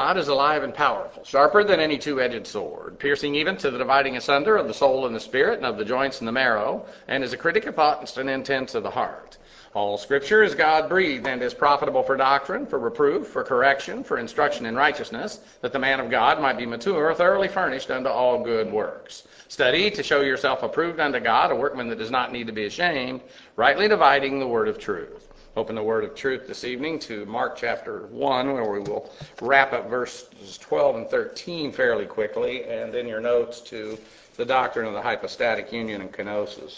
God is alive and powerful, sharper than any two-edged sword, piercing even to the dividing asunder of the soul and the spirit, and of the joints and the marrow, and is a critic of thoughts and intents of the heart. All Scripture is God-breathed and is profitable for doctrine, for reproof, for correction, for instruction in righteousness, that the man of God might be mature, thoroughly furnished unto all good works. Study to show yourself approved unto God, a workman that does not need to be ashamed, rightly dividing the word of truth. Open the word of truth this evening to Mark chapter 1, where we will wrap up verses 12 and 13 fairly quickly, and in your notes to the doctrine of the hypostatic union and kenosis.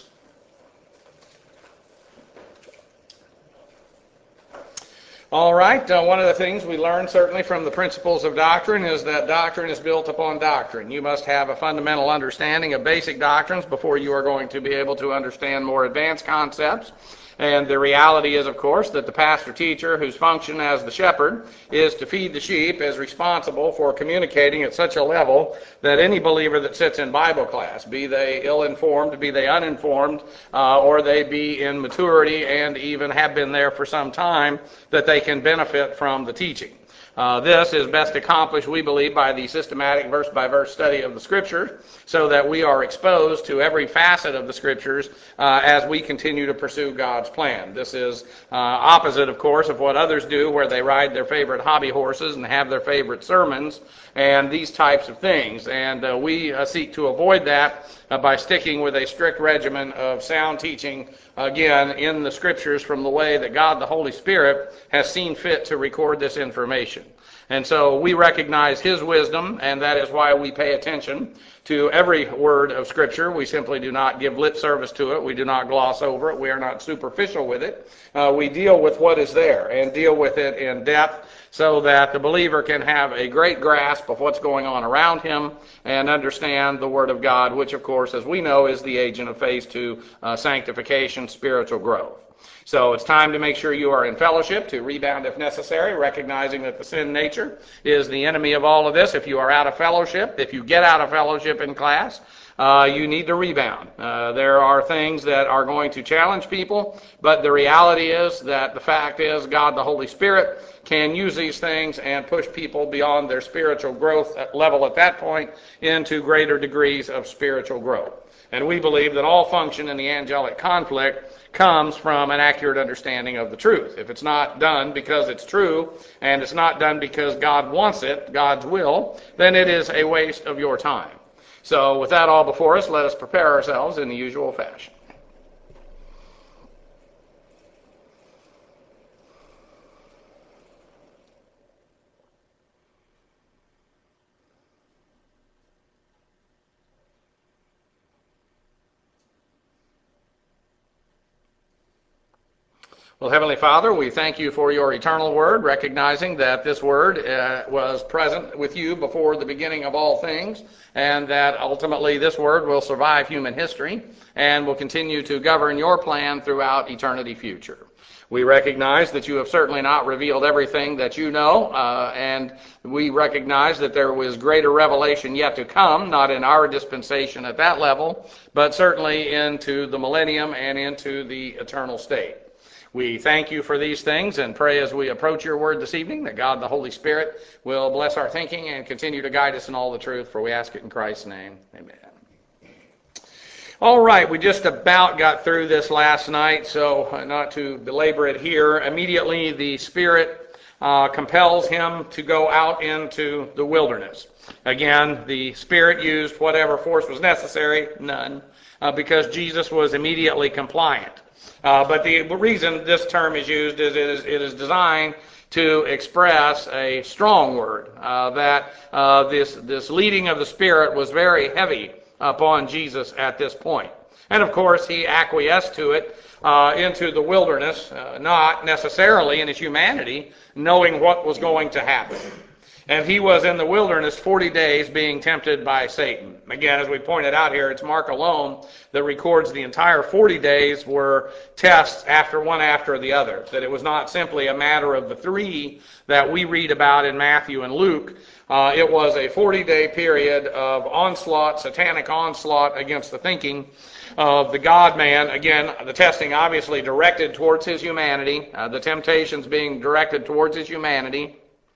All right, one of the things we learn certainly from the principles of doctrine is that doctrine is built upon doctrine. You must have a fundamental understanding of basic doctrines before you are going to be able to understand more advanced concepts. And the reality is, of course, that the pastor-teacher, whose function as the shepherd is to feed the sheep, is responsible for communicating at such a level that any believer that sits in Bible class, be they ill-informed, be they uninformed, or they be in maturity and even have been there for some time, that they can benefit from the teaching. This is best accomplished, we believe, by the systematic verse-by-verse study of the Scriptures, so that we are exposed to every facet of the Scriptures as we continue to pursue God's plan. This is opposite, of course, of what others do, where they ride their favorite hobby horses and have their favorite sermons and these types of things. And we seek to avoid that by sticking with a strict regimen of sound teaching, again, in the Scriptures from the way that God the Holy Spirit has seen fit to record this information. And so we recognize His wisdom, and that is why we pay attention to every word of Scripture. We simply do not give lip service to it. We do not gloss over it. We are not superficial with it. We deal with what is there and deal with it in depth so that the believer can have a great grasp of what's going on around him and understand the Word of God, which, of course, as we know, is the agent of faith to sanctification, spiritual growth. So it's time to make sure you are in fellowship, to rebound if necessary, recognizing that the sin nature is the enemy of all of this. If you are out of fellowship, if you get out of fellowship in class, you need to rebound. There are things that are going to challenge people, but the reality is that the fact is God the Holy Spirit can use these things and push people beyond their spiritual growth level at that point into greater degrees of spiritual growth. And we believe that all function in the angelic conflict comes from an accurate understanding of the truth. If it's not done because it's true, and it's not done because God wants it, God's will, then it is a waste of your time. So with that all before us, let us prepare ourselves in the usual fashion. Well, Heavenly Father, we thank you for your eternal word, recognizing that this word was present with you before the beginning of all things, and that ultimately this word will survive human history and will continue to govern your plan throughout eternity future. We recognize that you have certainly not revealed everything that you know, and we recognize that there was greater revelation yet to come, not in our dispensation at that level, but certainly into the millennium and into the eternal state. We thank you for these things and pray as we approach your word this evening that God the Holy Spirit will bless our thinking and continue to guide us in all the truth, for we ask it in Christ's name. Amen. All right, we just about got through this last night, so not to belabor it here. Immediately the Spirit compels him to go out into the wilderness. Again, the Spirit used whatever force was necessary, none, because Jesus was immediately compliant. But the reason this term is used is it is designed to express a strong word, that this leading of the Spirit was very heavy upon Jesus at this point. And of course, he acquiesced to it into the wilderness, not necessarily in his humanity, knowing what was going to happen. And he was in the wilderness 40 days being tempted by Satan. Again, as we pointed out here, it's Mark alone that records the entire 40 days were tests one after the other. That it was not simply a matter of the 3 that we read about in Matthew and Luke. It was a 40-day period of onslaught, satanic onslaught against the thinking of the God-man. Again, the testing obviously directed towards his humanity, the temptations being directed towards his humanity.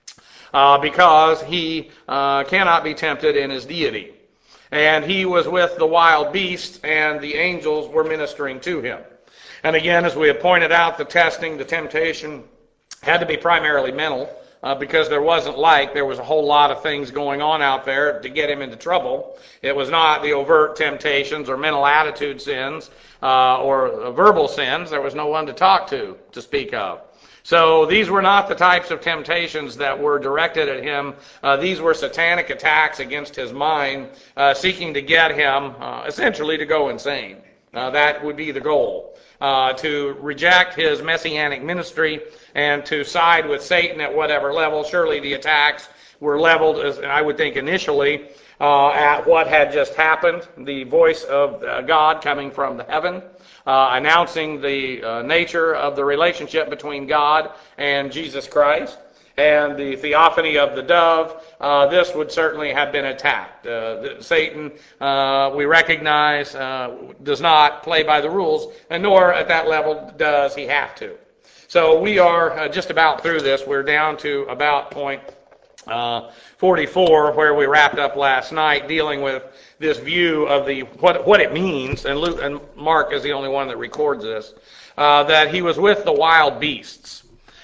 because he cannot be tempted in his deity. And he was with the wild beasts, and the angels were ministering to him. And again, as we have pointed out, the testing, the temptation had to be primarily mental, because there was a whole lot of things going on out there to get him into trouble. It was not the overt temptations or mental attitude sins or verbal sins. There was no one to talk to speak of. So these were not the types of temptations that were directed at him. These were satanic attacks against his mind, seeking to get him essentially to go insane. That would be the goal. To reject his messianic ministry and to side with Satan at whatever level. Surely the attacks were leveled, as I would think initially, at what had just happened, the voice of God coming from the heaven, announcing the nature of the relationship between God and Jesus Christ, and the theophany of the dove. This would certainly have been attacked. Satan, we recognize, does not play by the rules, and nor at that level does he have to. So we are just about through this. We're down to about point 44, where we wrapped up last night, dealing with this view of what it means, and Luke and Mark is the only one that records this, that he was with the wild beasts.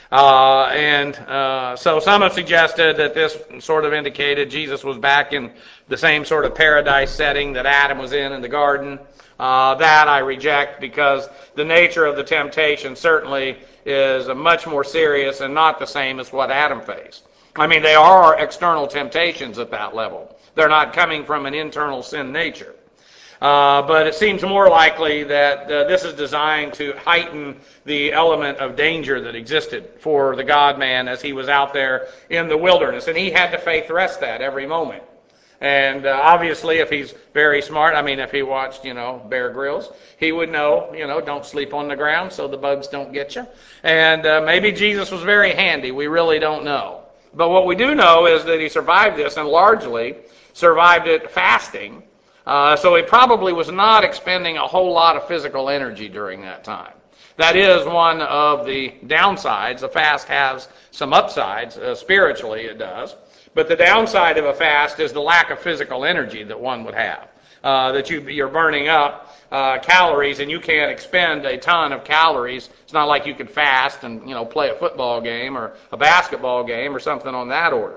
So some have suggested that this sort of indicated Jesus was back in the same sort of paradise setting that Adam was in the garden. That I reject, because the nature of the temptation certainly is much more serious and not the same as what Adam faced. I mean, they are external temptations at that level. They're not coming from an internal sin nature. But it seems more likely that this is designed to heighten the element of danger that existed for the God-man as he was out there in the wilderness. And he had to faith rest that every moment. And obviously, if he's very smart, I mean, if he watched, Bear Grylls, he would know, don't sleep on the ground so the bugs don't get you. And maybe Jesus was very handy. We really don't know. But what we do know is that he survived this, and largely survived it fasting. So he probably was not expending a whole lot of physical energy during that time. That is one of the downsides. A fast has some upsides. Spiritually, it does. But the downside of a fast is the lack of physical energy that one would have. That you're burning up calories, and you can't expend a ton of calories. It's not like you could fast and play a football game or a basketball game or something on that order.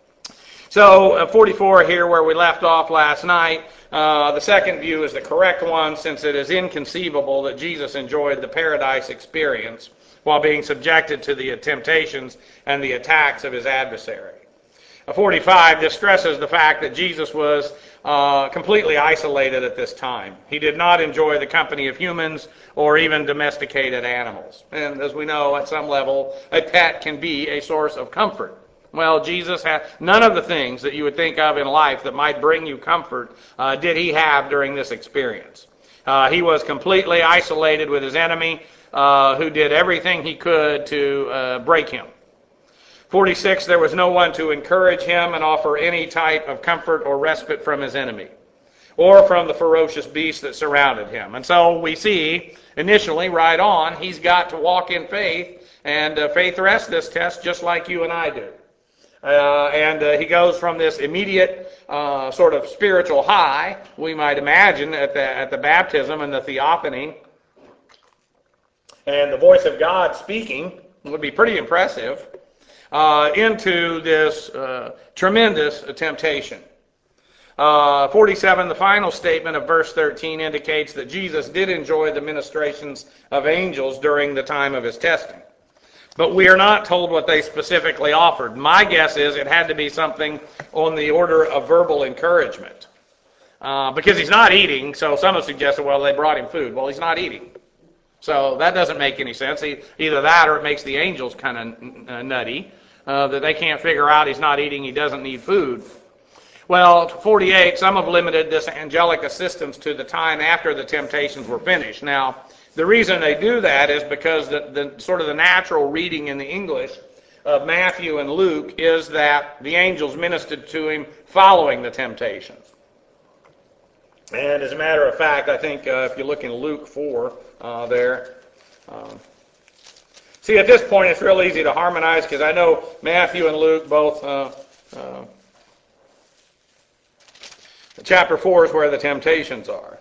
So 44 here, where we left off last night, the second view is the correct one, since it is inconceivable that Jesus enjoyed the paradise experience while being subjected to the temptations and the attacks of his adversary. 45, this stresses the fact that Jesus was completely isolated at this time. He did not enjoy the company of humans or even domesticated animals. And as we know, at some level, a pet can be a source of comfort. Well, Jesus had none of the things that you would think of in life that might bring you comfort did he have during this experience. He was completely isolated with his enemy, who did everything he could to break him. 46, there was no one to encourage him and offer any type of comfort or respite from his enemy, or from the ferocious beasts that surrounded him. And so we see, initially, right on, he's got to walk in faith, and faith rests this test just like you and I do. And he goes from this immediate sort of spiritual high, we might imagine, at the baptism and the theophany, and the voice of God speaking would be pretty impressive, into this tremendous temptation. 47, the final statement of verse 13 indicates that Jesus did enjoy the ministrations of angels during the time of his testing. But we are not told what they specifically offered. My guess is it had to be something on the order of verbal encouragement. Because he's not eating, so some have suggested, well, they brought him food. Well, he's not eating. So that doesn't make any sense. Either that or it makes the angels kind of nutty, that they can't figure out he's not eating, he doesn't need food. Well, 48, some have limited this angelic assistance to the time after the temptations were finished. Now, the reason they do that is because the sort of the natural reading in the English of Matthew and Luke is that the angels ministered to him following the temptations. And as a matter of fact, I think if you look in Luke 4 there, See, at this point, it's real easy to harmonize because I know Matthew and Luke both, chapter 4 is where the temptations are.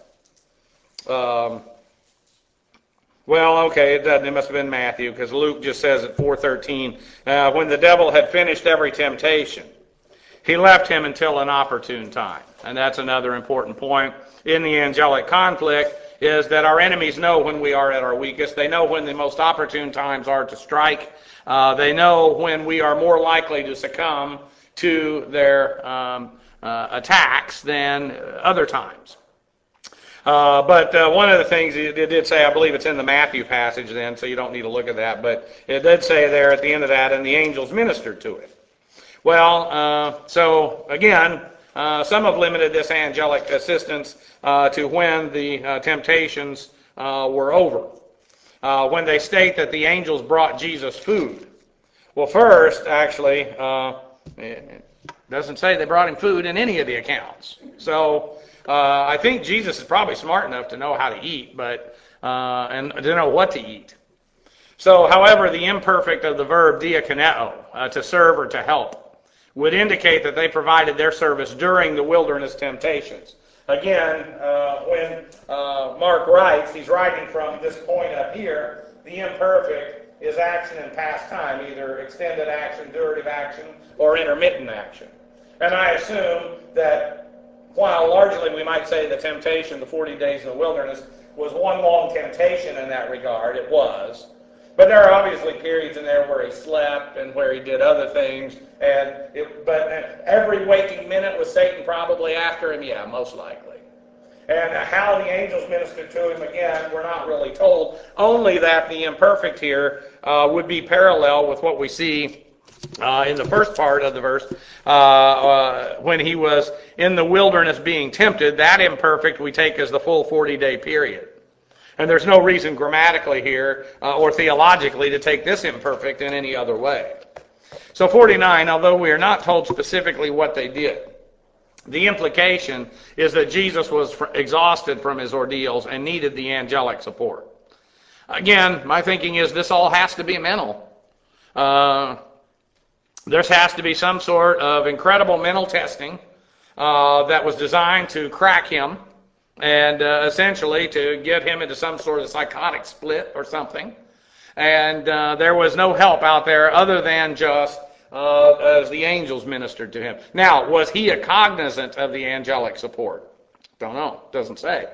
Well, okay, it doesn't. It must have been Matthew because Luke just says at 4:13, when the devil had finished every temptation, he left him until an opportune time. And that's another important point in the angelic conflict, is that our enemies know when we are at our weakest. They know when the most opportune times are to strike. They know when we are more likely to succumb to their attacks than other times. But one of the things it did say, I believe it's in the Matthew passage then, so you don't need to look at that, but it did say there at the end of that, and the angels ministered to it. Well, so again, some have limited this angelic assistance to when the temptations were over. When they state that the angels brought Jesus food. Well, first, actually, it doesn't say they brought him food in any of the accounts. So I think Jesus is probably smart enough to know how to eat, but and to know what to eat. So, however, the imperfect of the verb diakoneo, to serve or to help, would indicate that they provided their service during the wilderness temptations. Again, when Mark writes, he's writing from this point up here, the imperfect is action in past time, either extended action, durative action, or intermittent action. And I assume that while largely we might say the temptation, the 40 days in the wilderness, was one long temptation in that regard, it was. But there are obviously periods in there where he slept and where he did other things. But every waking minute was Satan probably after him? Yeah, most likely. And how the angels ministered to him, again, we're not really told. Only that the imperfect here would be parallel with what we see in the first part of the verse, when he was in the wilderness being tempted. That imperfect we take as the full 40-day period. And there's no reason grammatically here or theologically to take this imperfect in any other way. So 49, although we are not told specifically what they did, the implication is that Jesus was exhausted from his ordeals and needed the angelic support. Again, my thinking is this all has to be mental. There has to be some sort of incredible mental testing that was designed to crack him and essentially to get him into some sort of psychotic split or something. And there was no help out there other than just as the angels ministered to him. Now, was he a cognizant of the angelic support? Don't know. Doesn't say.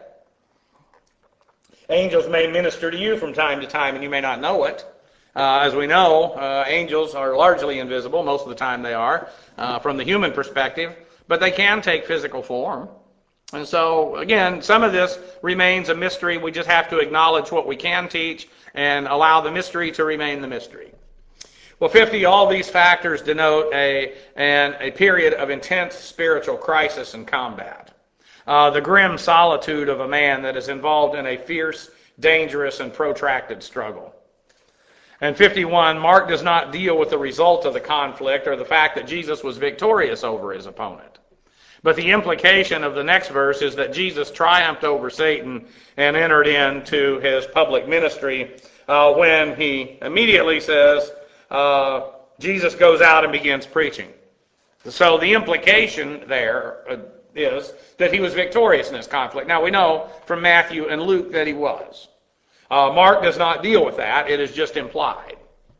Angels may minister to you from time to time, and you may not know it. As we know, angels are largely invisible. Most of the time they are, from the human perspective. But they can take physical form. And so, again, some of this remains a mystery. We just have to acknowledge what we can teach and allow the mystery to remain the mystery. Well, 50, all these factors denote a period of intense spiritual crisis and combat. The grim solitude of a man that is involved in a fierce, dangerous, and protracted struggle. And 51, Mark does not deal with the result of the conflict or the fact that Jesus was victorious over his opponent. But the implication of the next verse is that Jesus triumphed over Satan and entered into his public ministry when he immediately says, Jesus goes out and begins preaching. So the implication there is that he was victorious in this conflict. Now we know from Matthew and Luke that he was. Mark does not deal with that. It is just implied.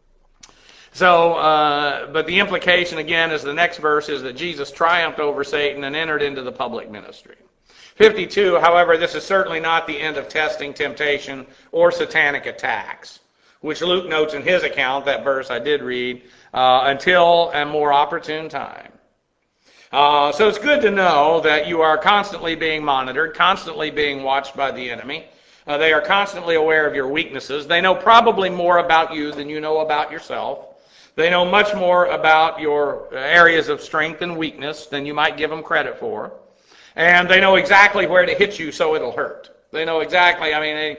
So, but the implication again is the next verse is that Jesus triumphed over Satan and entered into the public ministry. 52, however, this is certainly not the end of testing, temptation, or satanic attacks, which Luke notes in his account, that verse I did read, until a more opportune time. So it's good to know that you are constantly being monitored, constantly being watched by the enemy. They are constantly aware of your weaknesses. They know probably more about you than you know about yourself. They know much more about your areas of strength and weakness than you might give them credit for. And they know exactly where to hit you so it'll hurt. They know exactly,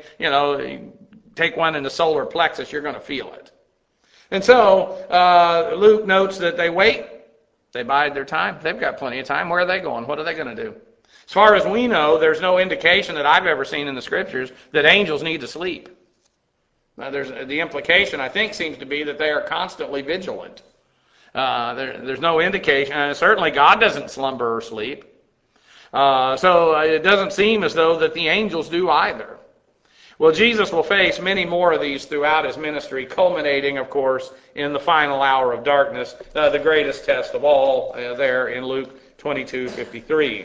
take one in the solar plexus, you're going to feel it. And so Luke notes that they wait. They bide their time. They've got plenty of time. Where are they going? What are they going to do? As far as we know, there's no indication that I've ever seen in the Scriptures that angels need to sleep. The implication, I think, seems to be that they are constantly vigilant. There's no indication, and certainly God doesn't slumber or sleep. So it doesn't seem as though that the angels do either. Well, Jesus will face many more of these throughout his ministry, culminating, of course, in the final hour of darkness, the greatest test of all, there in Luke 22:53.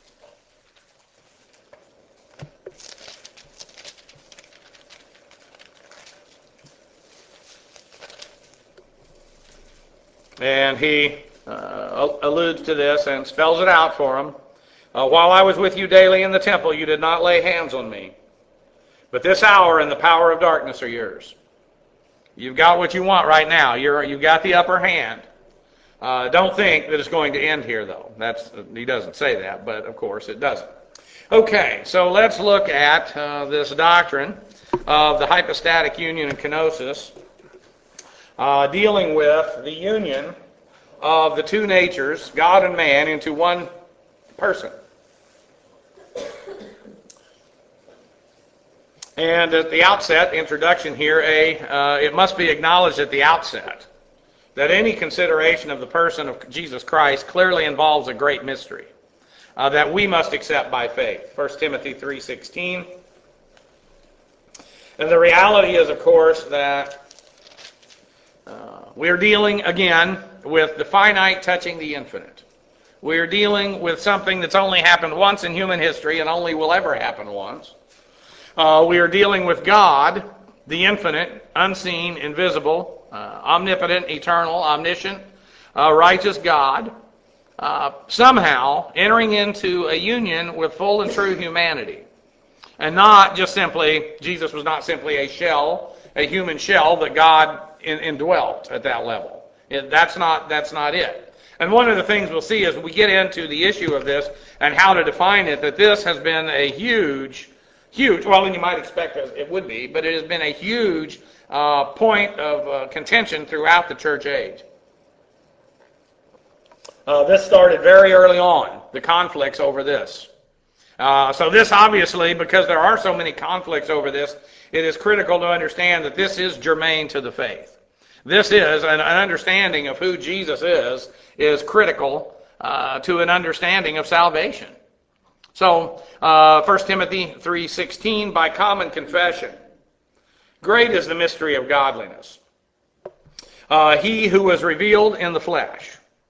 And he alludes to this and spells it out for them. While I was with you daily in the temple, you did not lay hands on me. But this hour and the power of darkness are yours. You've got what you want right now. You've got the upper hand. Don't think that it's going to end here, though. He doesn't say that, but of course it doesn't. Okay, so let's look at this doctrine of the hypostatic union and kenosis, dealing with the union of the two natures, God and man, into one person. And at the outset, introduction here, it must be acknowledged at the outset that any consideration of the person of Jesus Christ clearly involves a great mystery that we must accept by faith. 1 Timothy 3:16. And the reality is, of course, that we're dealing, again, with the finite touching the infinite. We're dealing with something that's only happened once in human history and only will ever happen once. We are dealing with God, the infinite, unseen, invisible, omnipotent, eternal, omniscient, righteous God, somehow entering into a union with full and true humanity. And not just simply, Jesus was not simply a human shell that God indwelt at that level. That's not it. And one of the things we'll see as we get into the issue of this and how to define it, that this has been a huge, well, and you might expect it would be, but it has been a huge point of contention throughout the church age. This started very early on, the conflicts over this. So this obviously, because there are so many conflicts over this, it is critical to understand that this is germane to the faith. This is an understanding of who Jesus is critical to an understanding of salvation. So, 1 Timothy 3:16, by common confession, great is the mystery of godliness. He who was revealed in the flesh.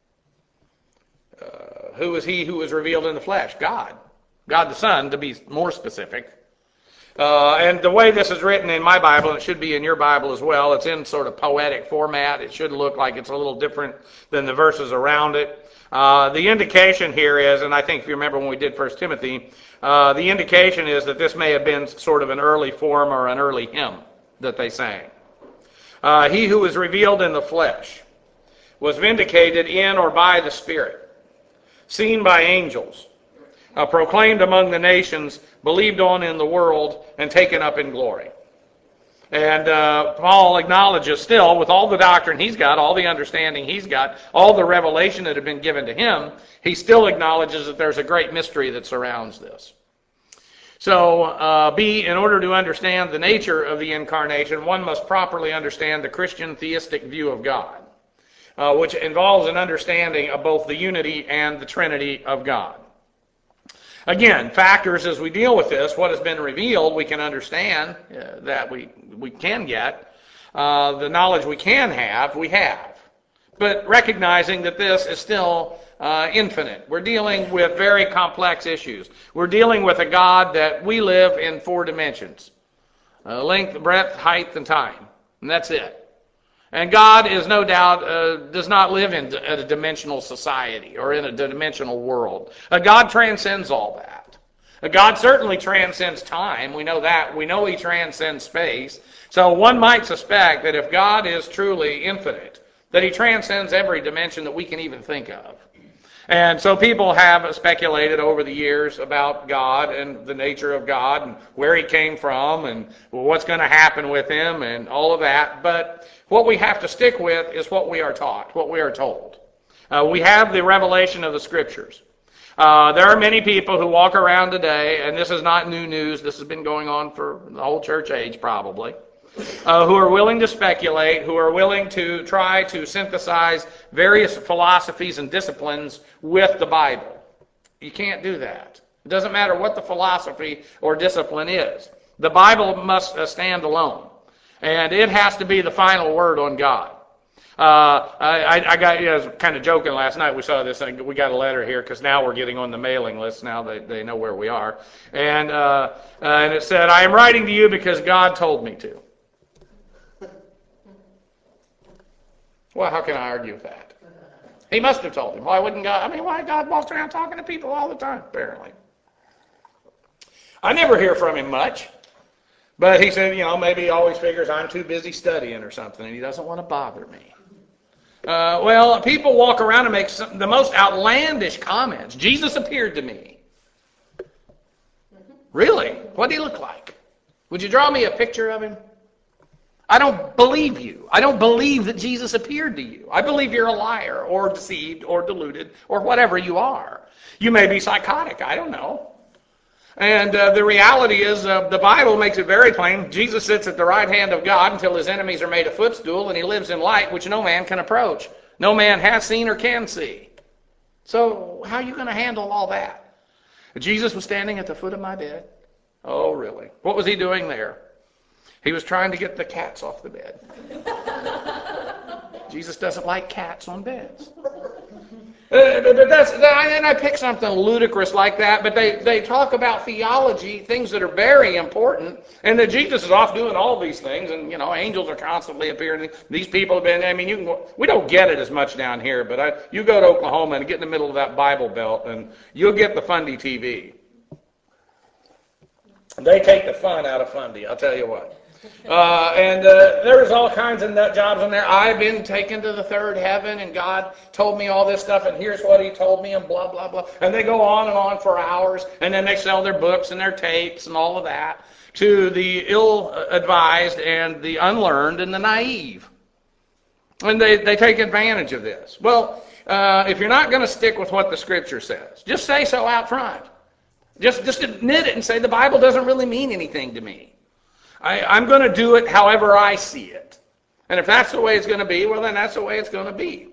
Who is he who was revealed in the flesh? God. God the Son, to be more specific. And the way this is written in my Bible, and it should be in your Bible as well, it's in sort of poetic format. It should look like it's a little different than the verses around it. The indication here is, and I think if you remember when we did 1 Timothy, the indication is that this may have been sort of an early form or an early hymn that they sang. He who was revealed in the flesh was vindicated in or by the Spirit, seen by angels, proclaimed among the nations, believed on in the world, and taken up in glory. And Paul acknowledges still, with all the doctrine he's got, all the understanding he's got, all the revelation that had been given to him, he still acknowledges that there's a great mystery that surrounds this. So, in order to understand the nature of the incarnation, one must properly understand the Christian theistic view of God, which involves an understanding of both the unity and the Trinity of God. Again, factors as we deal with this, what has been revealed, we can understand that we can get. The knowledge we can have, we have. But recognizing that this is still infinite. We're dealing with very complex issues. We're dealing with a God that we live in 4 dimensions. Length, breadth, height, and time. And that's it. And God is no doubt, does not live in a dimensional society or in a dimensional world. God transcends all that. God certainly transcends time. We know that. We know he transcends space. So one might suspect that if God is truly infinite, that he transcends every dimension that we can even think of. And so people have speculated over the years about God and the nature of God and where he came from and what's going to happen with him and all of that. But what we have to stick with is what we are taught, what we are told. We have the revelation of the Scriptures. There are many people who walk around today, and this is not new news. This has been going on for the whole church age probably. who are willing to speculate, who are willing to try to synthesize various philosophies and disciplines with the Bible. You can't do that. It doesn't matter what the philosophy or discipline is. The Bible must stand alone. And it has to be the final word on God. I was kind of joking last night. We saw this thing. We got a letter here because now we're getting on the mailing list. Now they know where we are. And it said, I am writing to you because God told me to. Well, how can I argue with that? He must have told him. Why wouldn't God? Why God walks around talking to people all the time, apparently. I never hear from him much. But he said, maybe he always figures I'm too busy studying or something, and he doesn't want to bother me. Well, people walk around and make the most outlandish comments. Jesus appeared to me. Really? What did he look like? Would you draw me a picture of him? I don't believe you. I don't believe that Jesus appeared to you. I believe you're a liar or deceived or deluded or whatever you are. You may be psychotic. I don't know. And the reality is the Bible makes it very plain. Jesus sits at the right hand of God until his enemies are made a footstool, and he lives in light which no man can approach. No man has seen or can see. So how are you going to handle all that? Jesus was standing at the foot of my bed. Oh, really? What was he doing there? He was trying to get the cats off the bed. Jesus doesn't like cats on beds. And I pick something ludicrous like that, but they talk about theology, things that are very important, and that Jesus is off doing all these things, and angels are constantly appearing. These people have been. We don't get it as much down here, but you go to Oklahoma and get in the middle of that Bible Belt, and you'll get the Fundy TV. They take the fun out of Fundy, I'll tell you what. There's all kinds of nut jobs in there. I've been taken to the third heaven, and God told me all this stuff, and here's what he told me, and blah, blah, blah. And they go on and on for hours, and then they sell their books and their tapes and all of that to the ill-advised and the unlearned and the naive. And they take advantage of this. Well, if you're not going to stick with what the Scripture says, just say so out front. Just admit it and say the Bible doesn't really mean anything to me. I'm going to do it however I see it. And if that's the way it's going to be, well, then that's the way it's going to be.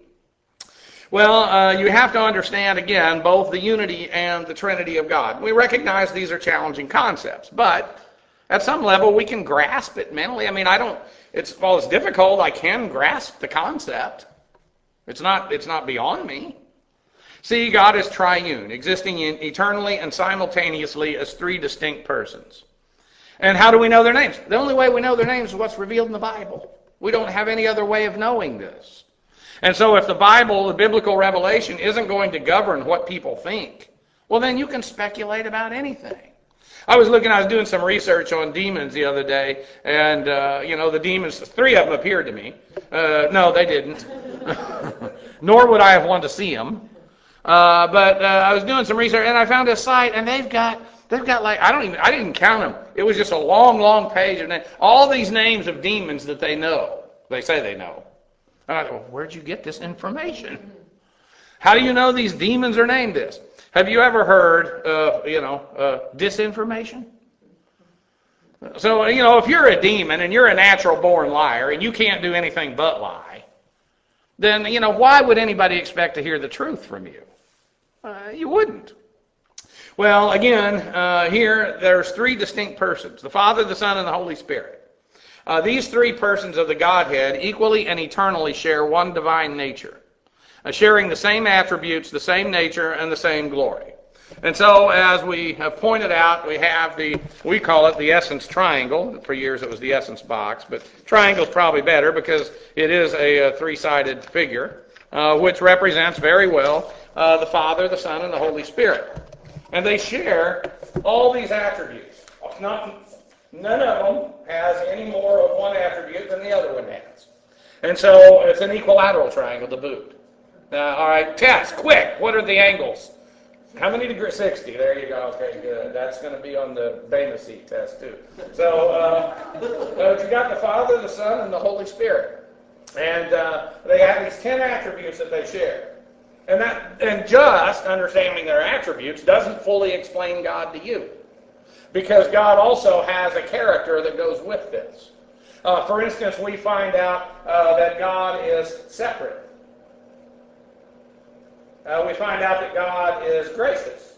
Well, you have to understand, again, both the unity and the Trinity of God. We recognize these are challenging concepts, but at some level we can grasp it mentally. It's difficult. I can grasp the concept. It's not beyond me. See, God is triune, existing eternally and simultaneously as three distinct persons. And how do we know their names? The only way we know their names is what's revealed in the Bible. We don't have any other way of knowing this. And so if the Bible, the biblical revelation, isn't going to govern what people think, well, then you can speculate about anything. I was doing some research on demons the other day, and, the demons, three of them appeared to me. No, they didn't. Nor would I have wanted to see them. But I was doing some research, and I found a site, and they've got like, I didn't count them. It was just a long, long page of names. All these names of demons that they know. They say they know. And I thought, well, where'd you get this information? How do you know these demons are named this? Have you ever heard of, disinformation? So, if you're a demon and you're a natural born liar and you can't do anything but lie, then, why would anybody expect to hear the truth from you? You wouldn't. Well, again, here there's three distinct persons, the Father, the Son, and the Holy Spirit. These three persons of the Godhead equally and eternally share one divine nature, sharing the same attributes, the same nature, and the same glory. And so, as we have pointed out, we call it the essence triangle. For years it was the essence box, but triangle is probably better because it is a three-sided figure, which represents very well the Father, the Son, and the Holy Spirit. And they share all these attributes. None of them has any more of one attribute than the other one has. And so it's an equilateral triangle to boot. All right, test, quick. What are the angles? How many degrees? 60. There you go. Okay, good. That's going to be on the Bema seat test, too. So you got the Father, the Son, and the Holy Spirit. And they have these 10 attributes that they share. And just understanding their attributes doesn't fully explain God to you. Because God also has a character that goes with this. For instance, we find out that God is separate. We find out that God is gracious.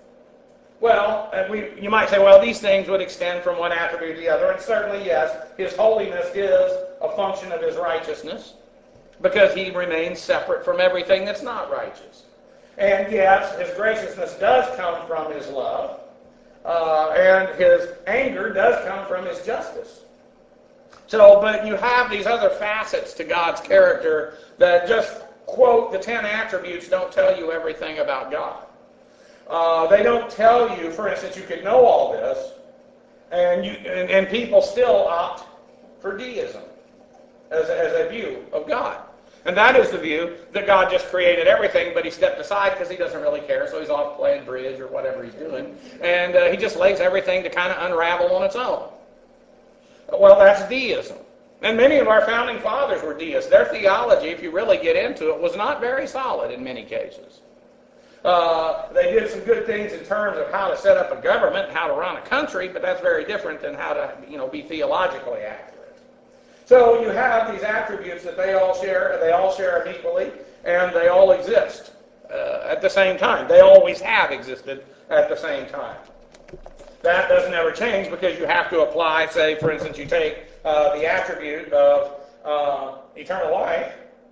Well, you might say, well, these things would extend from one attribute to the other, and certainly, yes, His holiness is a function of His righteousness, because He remains separate from everything that's not righteous. And yes, His graciousness does come from His love, and His anger does come from His justice. So, but you have these other facets to God's character that just quote the 10 attributes don't tell you everything about God. They don't tell you, for instance, you could know all this, and people still opt for deism as a view of God. And that is the view that God just created everything, but He stepped aside because He doesn't really care, so He's off playing bridge or whatever He's doing. And He just lays everything to kind of unravel on its own. Well, that's deism. And many of our founding fathers were deists. Their theology, if you really get into it, was not very solid in many cases. They did some good things in terms of how to set up a government and how to run a country, but that's very different than how to, be theologically accurate. So you have these attributes that they all share them equally, and they all exist at the same time. They always have existed at the same time. That doesn't ever change because you have to apply, say, for instance, you take the attribute of eternal life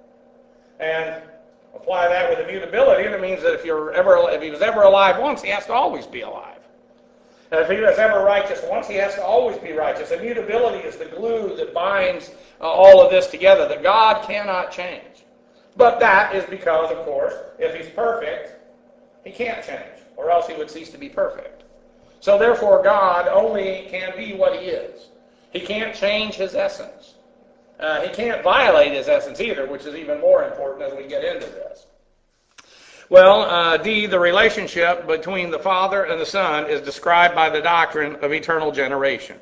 and apply that with immutability, and it means that if he was ever alive once, He has to always be alive. If He was ever righteous once, He has to always be righteous. Immutability is the glue that binds all of this together, that God cannot change. But that is because, of course, if He's perfect, He can't change, or else He would cease to be perfect. So therefore, God only can be what He is. He can't change His essence. He can't violate His essence either, which is even more important as we get into this. Well, D, the relationship between the Father and the Son is described by the doctrine of eternal generation,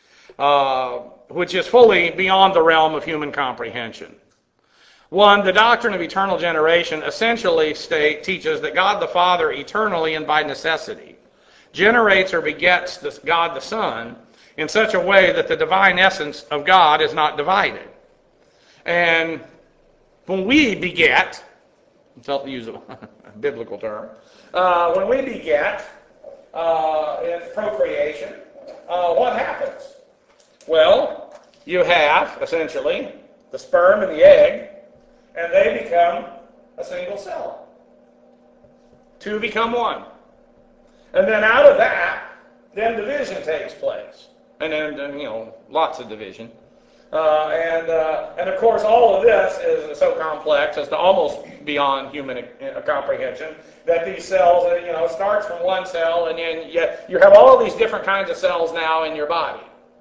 which is fully beyond the realm of human comprehension. One, the doctrine of eternal generation essentially teaches that God the Father eternally and by necessity generates or begets God the Son in such a way that the divine essence of God is not divided. And when we beget, to use a biblical term, when we beget in procreation, what happens? Well, you have, essentially, the sperm and the egg, and they become a single cell. Two become one. And then out of that, then division takes place. And then, lots of division. And of course, all of this is so complex as to almost beyond human comprehension that these cells, starts from one cell, and then you have all these different kinds of cells now in your body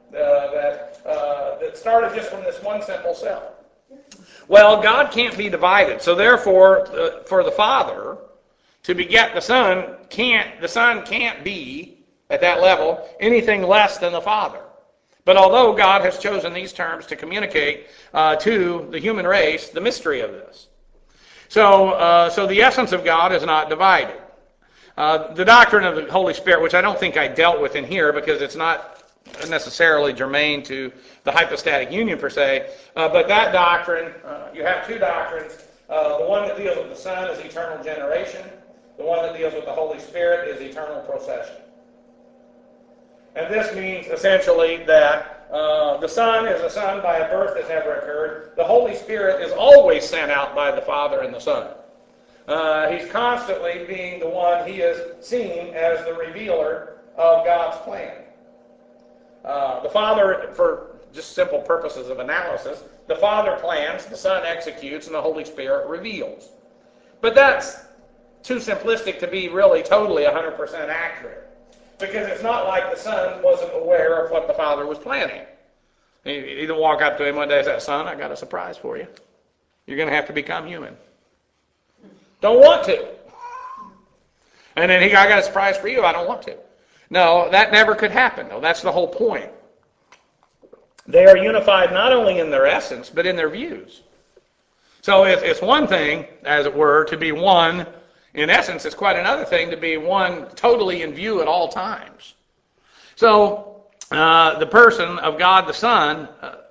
that started just from this one simple cell. Well, God can't be divided, so therefore, for the Father to beget the Son can't be, at that level, anything less than the Father. But although God has chosen these terms to communicate to the human race the mystery of this. So the essence of God is not divided. The doctrine of the Holy Spirit, which I don't think I dealt with in here because it's not necessarily germane to the hypostatic union per se, but that doctrine, you have two doctrines. The one that deals with the Son is eternal generation. The one that deals with the Holy Spirit is eternal procession. And this means essentially that the Son is a Son by a birth that never occurred. The Holy Spirit is always sent out by the Father and the Son. He's constantly being the one He is seen as the revealer of God's plan. The Father, for just simple purposes of analysis, the Father plans, the Son executes, and the Holy Spirit reveals. But that's too simplistic to be really totally 100% accurate. Because it's not like the Son wasn't aware of what the Father was planning. He didn't walk up to Him one day and say, "Son, I got a surprise for you. You're going to have to become human." Don't want to. And then I got a surprise for you. I don't want to. No, that never could happen, though. That's the whole point. They are unified not only in their essence, but in their views. So it's one thing, as it were, to be one. In essence, it's quite another thing to be one totally in view at all times. So the person of God the Son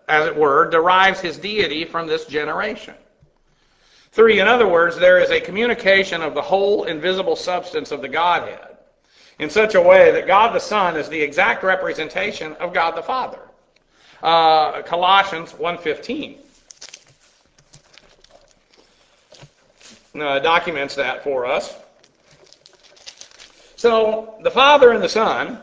as it were, derives his deity from this generation. 3, in other words, there is a communication of the whole invisible substance of the Godhead in such a way that God the Son is the exact representation of God the Father. Colossians 1:15 documents that for us. So the Father and the Son,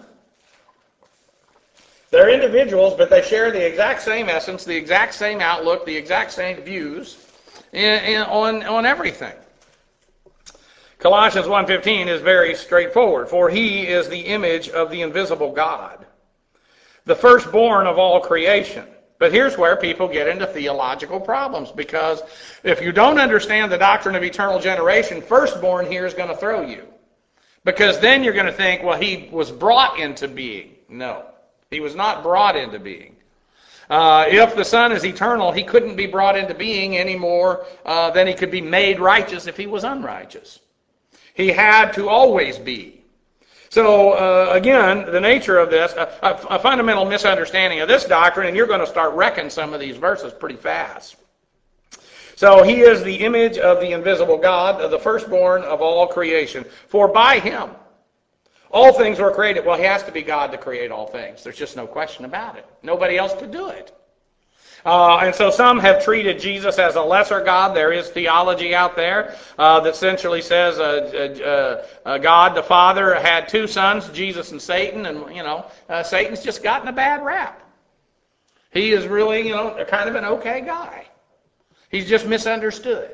they're individuals, but they share the exact same essence, the exact same outlook, the exact same views on everything. Colossians 1:15 is very straightforward. For he is the image of the invisible God, the firstborn of all creation. But here's where people get into theological problems, because if you don't understand the doctrine of eternal generation, firstborn here is going to throw you. Because then you're going to think, well, he was brought into being. No, he was not brought into being. If the Son is eternal, he couldn't be brought into being any more than he could be made righteous if he was unrighteous. He had to always be. So, again, the nature of this, a fundamental misunderstanding of this doctrine, and you're going to start wrecking some of these verses pretty fast. So, he is the image of the invisible God, the firstborn of all creation. For by him, all things were created. Well, he has to be God to create all things. There's just no question about it. Nobody else could do it. And so some have treated Jesus as a lesser God. There is theology out there that essentially says God the Father had two sons, Jesus and Satan, and Satan's just gotten a bad rap. He is really, kind of an okay guy. He's just misunderstood.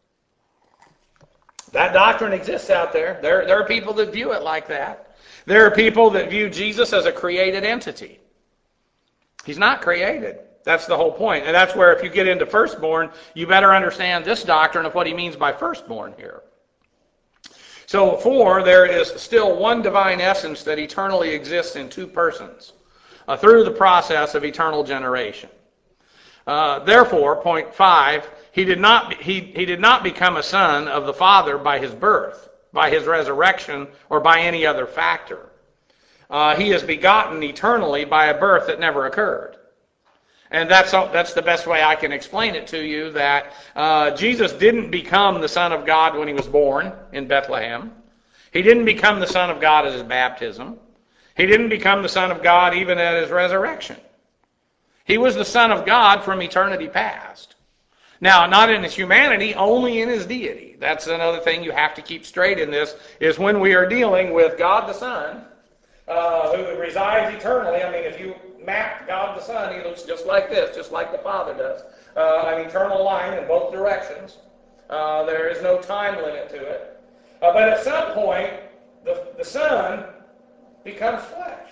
That doctrine exists out there. There are people that view it like that. There are people that view Jesus as a created entity. He's not created. That's the whole point. And that's where if you get into firstborn, you better understand this doctrine of what he means by firstborn here. So, there is still one divine essence that eternally exists in two persons through the process of eternal generation. Therefore, point 5, he did not become a son of the Father by his birth, by his resurrection, or by any other factor. He is begotten eternally by a birth that never occurred. And that's the best way I can explain it to you, that Jesus didn't become the Son of God when he was born in Bethlehem. He didn't become the Son of God at his baptism. He didn't become the Son of God even at his resurrection. He was the Son of God from eternity past. Now, not in his humanity, only in his deity. That's another thing you have to keep straight in this, is when we are dealing with God the Son, who resides eternally. I mean, if you map God the Son, he looks just like this, just like the Father does. An eternal line in both directions. There is no time limit to it. But at some point, the Son becomes flesh.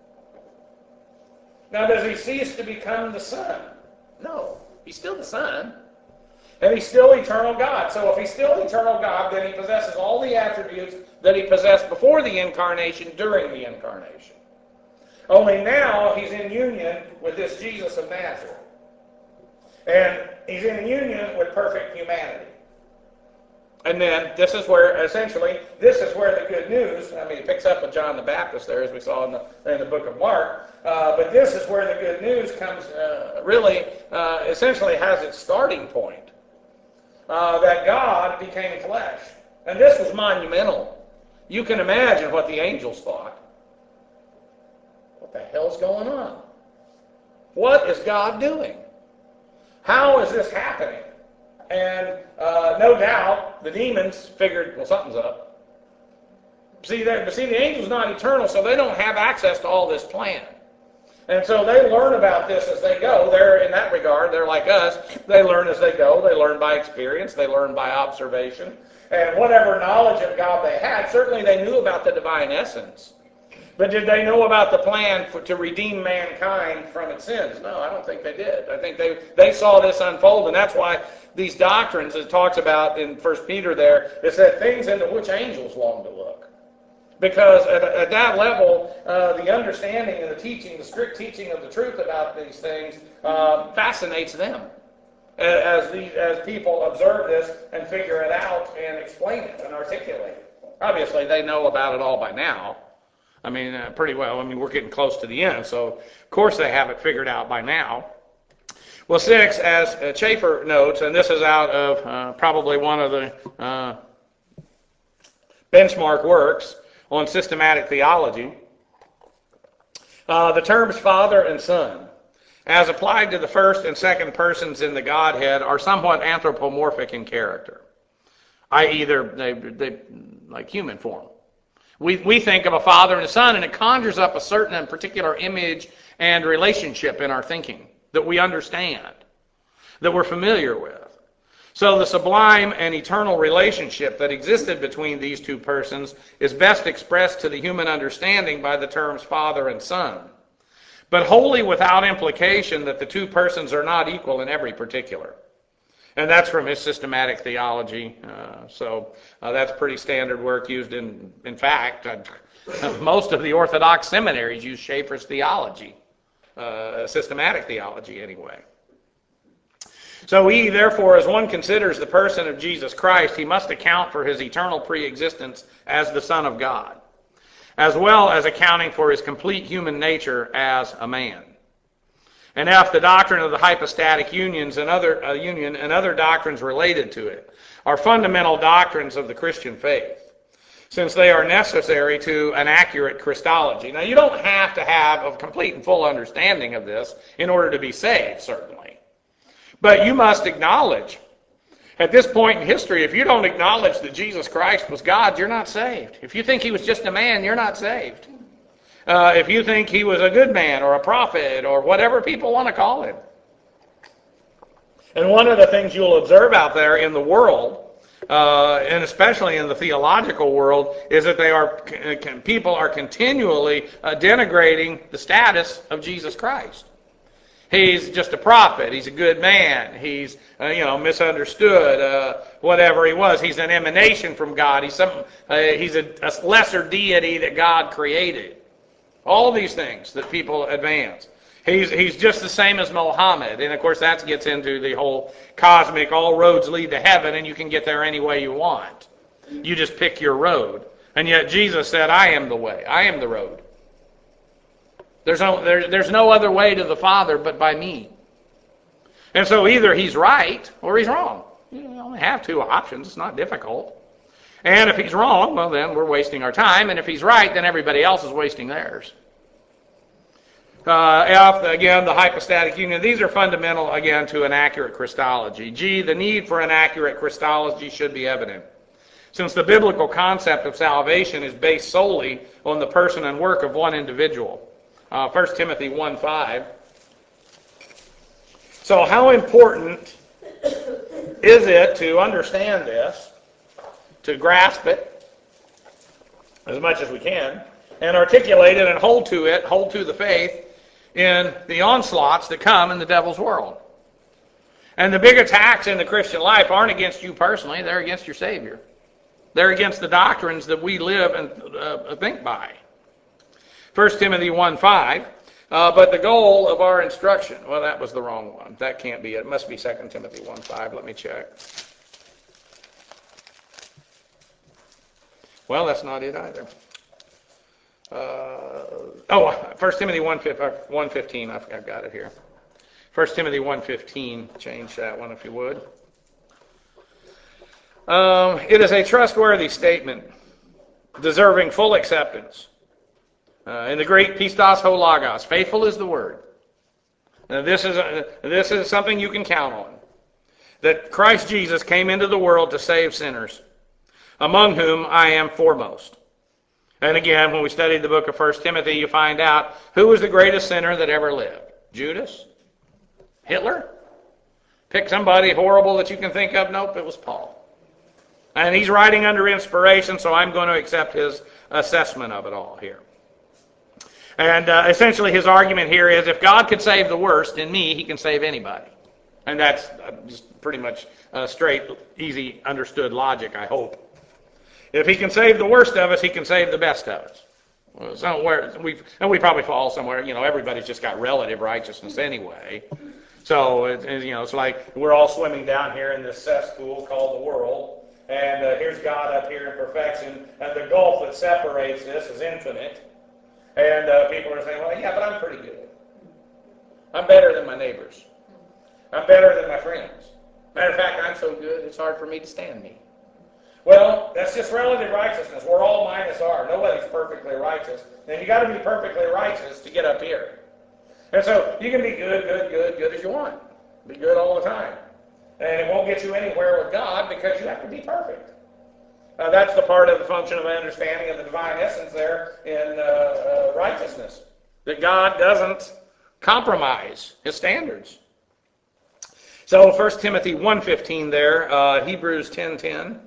Now, does he cease to become the Son? No. He's still the Son. And he's still eternal God. So if he's still eternal God, then he possesses all the attributes that he possessed before the incarnation, during the incarnation. Only now he's in union with this Jesus of Nazareth. And he's in union with perfect humanity. And then this is where the good news, it picks up with John the Baptist there, as we saw in the book of Mark. But this is where the good news comes, essentially has its starting point. That God became flesh. And this was monumental. You can imagine what the angels thought. What the hell's going on? What is God doing? How is this happening? And no doubt the demons figured, well, something's up. See, the angel's not eternal, so they don't have access to all this plan. And so they learn about this as they go. In that regard, they're like us. They learn as they go. They learn by experience. They learn by observation. And whatever knowledge of God they had, certainly they knew about the divine essence. But did they know about the plan to redeem mankind from its sins? No, I don't think they did. I think they saw this unfold, and that's why these doctrines, it talks about in 1 Peter there, it said things into which angels long to look. Because at that level, the understanding and the teaching, the strict teaching of the truth about these things fascinates them as people observe this and figure it out and explain it and articulate it. Obviously, they know about it all by now. Pretty well. We're getting close to the end, so of course they have it figured out by now. Well, 6, as Chafer notes, and this is out of probably one of the benchmark works on systematic theology, the terms Father and Son, as applied to the first and second persons in the Godhead, are somewhat anthropomorphic in character, i.e. they like human form. We think of a father and a son, and it conjures up a certain and particular image and relationship in our thinking that we understand, that we're familiar with. So the sublime and eternal relationship that existed between these two persons is best expressed to the human understanding by the terms Father and Son, but wholly without implication that the two persons are not equal in every particular. And that's from his systematic theology. So that's pretty standard work used in fact, most of the Orthodox seminaries use Chafer's theology, systematic theology anyway. So therefore, as one considers the person of Jesus Christ, he must account for his eternal preexistence as the Son of God, as well as accounting for his complete human nature as a man. And F, the doctrine of the hypostatic union and other doctrines related to it are fundamental doctrines of the Christian faith, since they are necessary to an accurate Christology. Now, you don't have to have a complete and full understanding of this in order to be saved, certainly. But you must acknowledge, at this point in history, if you don't acknowledge that Jesus Christ was God, you're not saved. If you think he was just a man, you're not saved. If you think he was a good man or a prophet or whatever people want to call him. And one of the things you'll observe out there in the world, and especially in the theological world, is that people are continually denigrating the status of Jesus Christ. He's just a prophet. He's a good man. He's, misunderstood. Whatever he was, he's an emanation from God. He's a lesser deity that God created. All these things that people advance. He's just the same as Muhammad. And of course that gets into the whole cosmic, all roads lead to heaven, and you can get there any way you want. You just pick your road. And yet Jesus said, I am the way. I am the road. There's no other way to the Father but by me. And so either he's right or he's wrong. You only have two options. It's not difficult. And if he's wrong, well, then we're wasting our time. And if he's right, then everybody else is wasting theirs. F, again, the hypostatic union. These are fundamental, again, to an accurate Christology. G, the need for an accurate Christology should be evident, since the biblical concept of salvation is based solely on the person and work of one individual. 1 Timothy 1:5. So how important is it to understand this, to grasp it as much as we can, and articulate it and hold to the faith in the onslaughts that come in the devil's world? And the big attacks in the Christian life aren't against you personally, they're against your Savior. They're against the doctrines that we live and think by. 1 Timothy 1:5, but the goal of our instruction, well, that was the wrong one. That can't be it. It must be 2 Timothy 1:5. Let me check. Well, that's not it either. 1 Timothy 1:15. I've got it here. 1 Timothy 1:15. Change that one if you would. It is a trustworthy statement, deserving full acceptance. In the Greek, pistos ho logos, faithful is the word. Now, this is something you can count on. That Christ Jesus came into the world to save sinners, among whom I am foremost. And again, when we studied the book of 1 Timothy, you find out who was the greatest sinner that ever lived. Judas? Hitler? Pick somebody horrible that you can think of. Nope, it was Paul. And he's writing under inspiration, so I'm going to accept his assessment of it all here. And essentially his argument here is if God could save the worst in me, he can save anybody. And that's just pretty much straight, easy, understood logic, I hope. If he can save the worst of us, he can save the best of us. We probably fall somewhere. Everybody's just got relative righteousness anyway. So it's like we're all swimming down here in this cesspool called the world, and here's God up here in perfection, and the gulf that separates this is infinite. And people are saying, well, yeah, but I'm pretty good. I'm better than my neighbors. I'm better than my friends. Matter of fact, I'm so good, it's hard for me to stand me. Well, that's just relative righteousness. We're all minus R. Nobody's perfectly righteous. And you got to be perfectly righteous to get up here. And so you can be good as you want. Be good all the time. And it won't get you anywhere with God because you have to be perfect. That's the part of the function of understanding of the divine essence there in righteousness. That God doesn't compromise his standards. So 1 Timothy 1:15 there, Hebrews 10:10.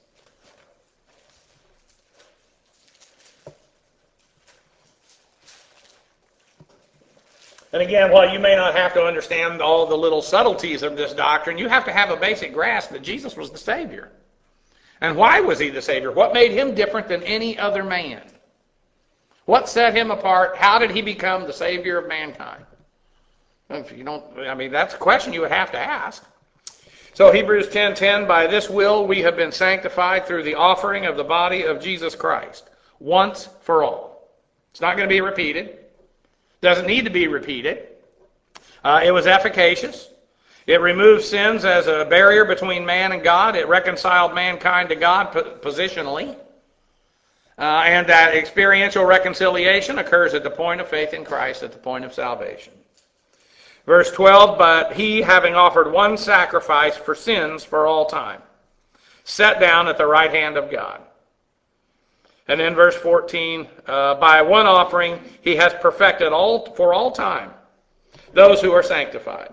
And again, while you may not have to understand all the little subtleties of this doctrine, you have to have a basic grasp that Jesus was the Savior. And why was he the Savior? What made him different than any other man? What set him apart? How did he become the Savior of mankind? If you don't, that's a question you would have to ask. So Hebrews 10:10, by this will we have been sanctified through the offering of the body of Jesus Christ, once for all. It's not going to be repeated. Doesn't need to be repeated. It was efficacious. It removed sins as a barrier between man and God. It reconciled mankind to God positionally. And that experiential reconciliation occurs at the point of faith in Christ, at the point of salvation. Verse 12, but he, having offered one sacrifice for sins for all time, sat down at the right hand of God. And then verse 14, by one offering he has perfected for all time those who are sanctified.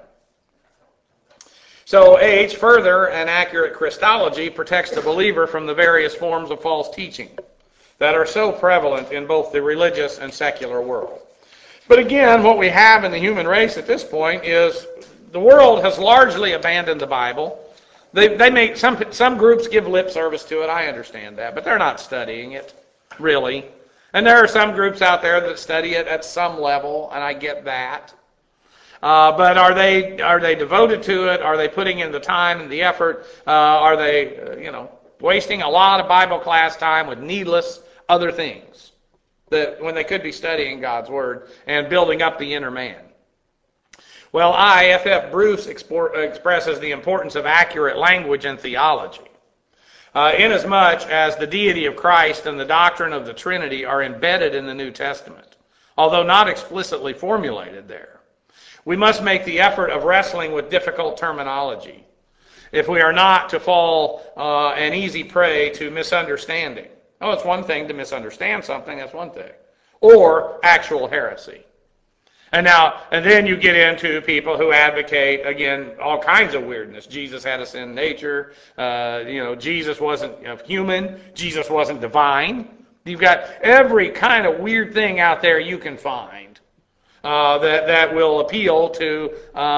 So H, further, an accurate Christology protects the believer from the various forms of false teaching that are so prevalent in both the religious and secular world. But again, what we have in the human race at this point is the world has largely abandoned the Bible. They make some groups give lip service to it. I understand that, but they're not studying it, really. And there are some groups out there that study it at some level, and I get that. But are they devoted to it? Are they putting in the time and the effort? Are they wasting a lot of Bible class time with needless other things that when they could be studying God's Word and building up the inner man? Well, F.F. Bruce expresses the importance of accurate language and theology. Inasmuch as the deity of Christ and the doctrine of the Trinity are embedded in the New Testament, although not explicitly formulated there. We must make the effort of wrestling with difficult terminology if we are not to fall an easy prey to misunderstanding. Oh, it's one thing to misunderstand something, that's one thing. Or actual heresy. And then you get into people who advocate, again, all kinds of weirdness. Jesus had a sin nature. Jesus wasn't human. Jesus wasn't divine. You've got every kind of weird thing out there you can find that will appeal to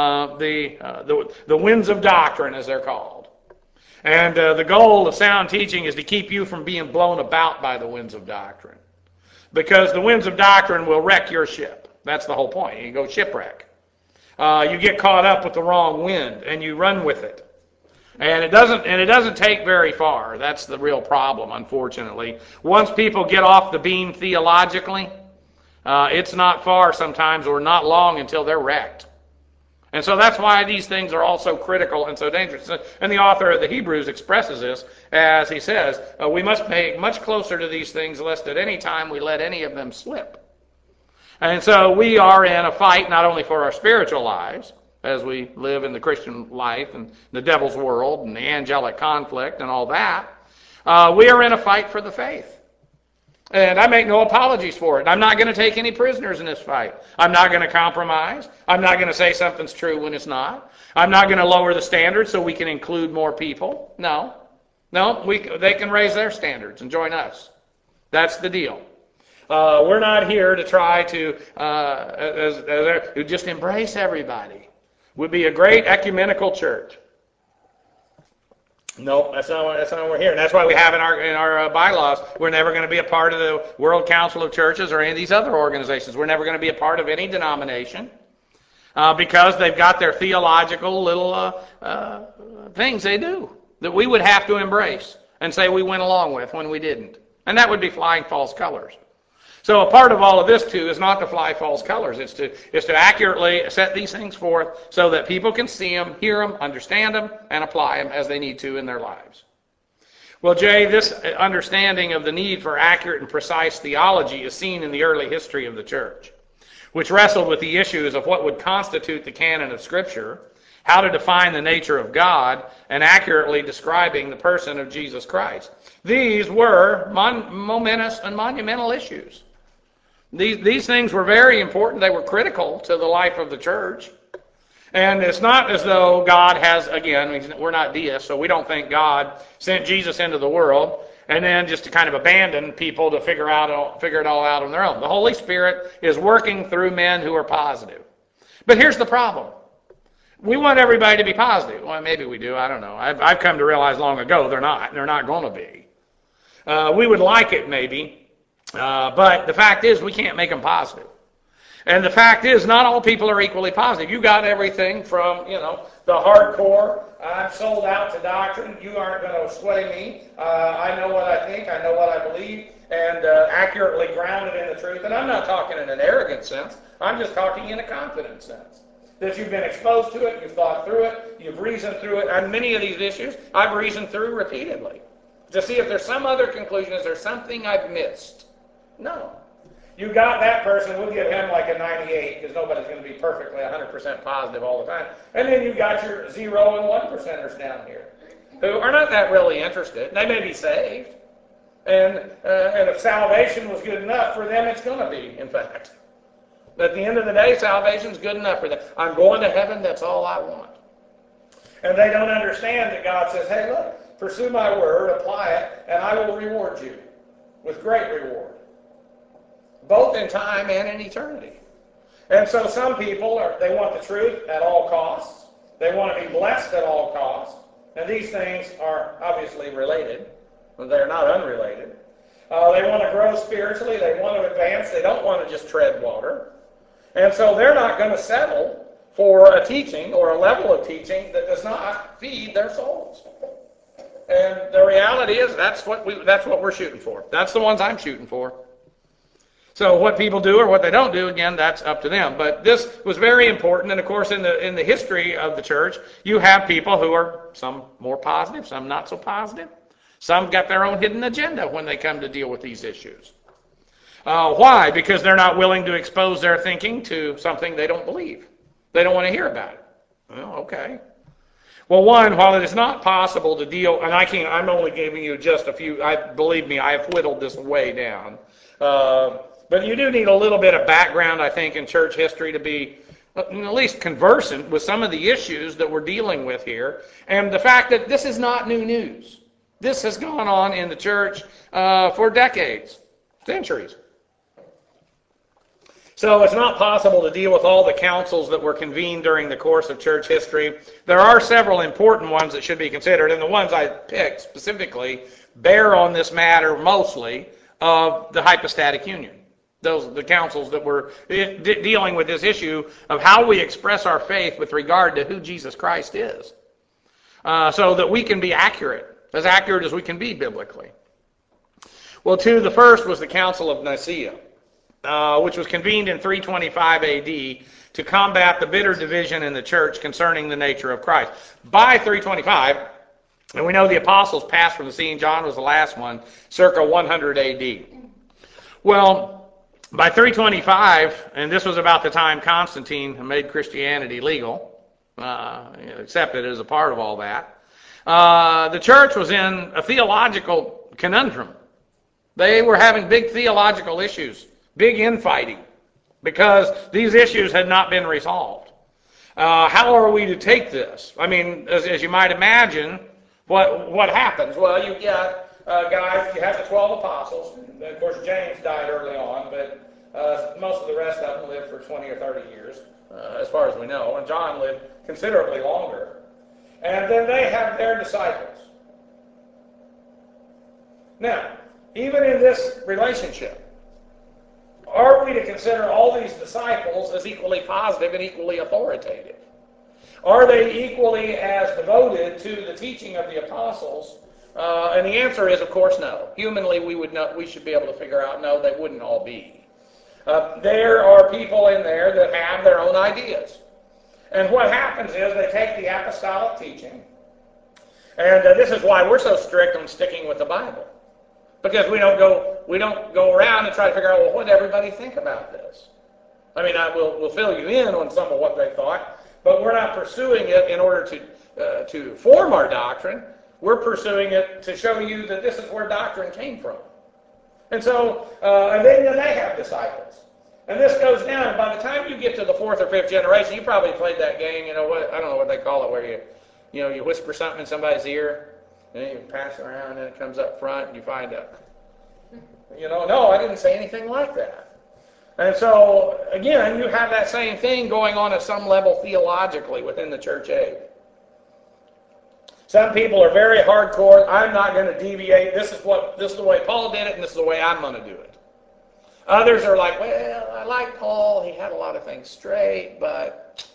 the winds of doctrine, as they're called. And the goal of sound teaching is to keep you from being blown about by the winds of doctrine. Because the winds of doctrine will wreck your ship. That's the whole point. You go shipwreck. You get caught up with the wrong wind, and you run with it. And it doesn't take very far. That's the real problem, unfortunately. Once people get off the beam theologically, it's not far sometimes, or not long, until they're wrecked. And so that's why these things are all so critical and so dangerous. And the author of the Hebrews expresses this as he says, we must pay much closer to these things lest at any time we let any of them slip. And so we are in a fight not only for our spiritual lives, as we live in the Christian life and the devil's world and the angelic conflict and all that, we are in a fight for the faith. And I make no apologies for it. I'm not going to take any prisoners in this fight. I'm not going to compromise. I'm not going to say something's true when it's not. I'm not going to lower the standards so we can include more people. No, they can raise their standards and join us. That's the deal. We're not here to try to just embrace everybody. We'd be a great ecumenical church. No, that's not what we're here. And that's why we have in our bylaws, we're never going to be a part of the World Council of Churches or any of these other organizations. We're never going to be a part of any denomination because they've got their theological little things they do that we would have to embrace and say we went along with when we didn't. And that would be flying false colors. So a part of all of this, too, is not to fly false colors. It's to accurately set these things forth so that people can see them, hear them, understand them, and apply them as they need to in their lives. Well, Jay, this understanding of the need for accurate and precise theology is seen in the early history of the church, which wrestled with the issues of what would constitute the canon of Scripture, how to define the nature of God, and accurately describing the person of Jesus Christ. These were momentous and monumental issues. These things were very important. They were critical to the life of the church. And it's not as though God has, again, we're not deists, so we don't think God sent Jesus into the world and then just to kind of abandon people to figure it all out on their own. The Holy Spirit is working through men who are positive. But here's the problem. We want everybody to be positive. Well, maybe we do. I don't know. I've come to realize long ago they're not. They're not going to be. We would like it maybe. But the fact is, we can't make them positive. And the fact is, not all people are equally positive. You got everything from, the hardcore, I'm sold out to doctrine, you aren't going to sway me, I know what I think, I know what I believe, and accurately grounded in the truth. And I'm not talking in an arrogant sense, I'm just talking in a confident sense. That you've been exposed to it, you've thought through it, you've reasoned through it. And many of these issues, I've reasoned through repeatedly to see if there's some other conclusion, is there something I've missed? No. You got that person, we'll give him like a 98 because nobody's going to be perfectly 100% positive all the time. And then you got your 0 and 1%ers down here who are not that really interested. They may be saved. And if salvation was good enough for them, it's going to be, in fact. But at the end of the day, salvation's good enough for them. I'm going to heaven, that's all I want. And they don't understand that God says, hey, look, pursue my word, apply it, and I will reward you with great reward, both in time and in eternity. And so some people, they want the truth at all costs. They want to be blessed at all costs. And these things are obviously related. They're not unrelated. They want to grow spiritually. They want to advance. They don't want to just tread water. And so they're not going to settle for a teaching or a level of teaching that does not feed their souls. And the reality is that's what we're shooting for. That's the ones I'm shooting for. So what people do or what they don't do, again, that's up to them. But this was very important. And of course, in the history of the church, you have people who are some more positive, some not so positive. Some got their own hidden agenda when they come to deal with these issues. Why? Because they're not willing to expose their thinking to something they don't believe. They don't want to hear about it. Well, okay. Well, one, while it is not possible to deal, and I'm only giving you just a few, believe me, I have whittled this way down. But you do need a little bit of background, I think, in church history to be at least conversant with some of the issues that we're dealing with here. And the fact that this is not new news. This has gone on in the church for decades, centuries. So it's not possible to deal with all the councils that were convened during the course of church history. There are several important ones that should be considered, and the ones I picked specifically bear on this matter mostly of the hypostatic union. The councils that were dealing with this issue of how we express our faith with regard to who Jesus Christ is, so that we can be accurate as we can be biblically. Well, the first was the Council of Nicaea, which was convened in 325 AD to combat the bitter division in the church concerning the nature of Christ. By 325, and we know the apostles passed from the scene, John was the last one, circa 100 AD. Well, by 325, and this was about the time Constantine made Christianity legal, accepted as a part of all that, the church was in a theological conundrum. They were having big theological issues, big infighting, because these issues had not been resolved. How are we to take this? I mean, as you might imagine, what happens? Well, you got guys, you have the 12 apostles. Of course, James died early on, but most of the rest of them lived for 20 or 30 years, as far as we know, and John lived considerably longer. And then they have their disciples. Now, even in this relationship, are we to consider all these disciples as equally positive and equally authoritative? Are they equally as devoted to the teaching of the apostles, And the answer is, of course, no. Humanly, we should be able to figure out, no, they wouldn't all be. There are people in there that have their own ideas. And what happens is they take the apostolic teaching, and this is why we're so strict on sticking with the Bible. Because we don't go around and try to figure out, well, what did everybody think about this? I mean, we'll fill you in on some of what they thought, but we're not pursuing it in order to form our doctrine. We're pursuing it to show you that this is where doctrine came from. And so, and then they have disciples. And this goes down, and by the time you get to the fourth or fifth generation, you probably played that game, I don't know what they call it, where you whisper something in somebody's ear, and then you pass it around, and then it comes up front, and you find out, no, I didn't say anything like that. And so, again, you have that same thing going on at some level theologically within the church age. Some people are very hardcore. I'm not going to deviate. This is the way Paul did it, and this is the way I'm going to do it. Others are like, well, I like Paul. He had a lot of things straight, but,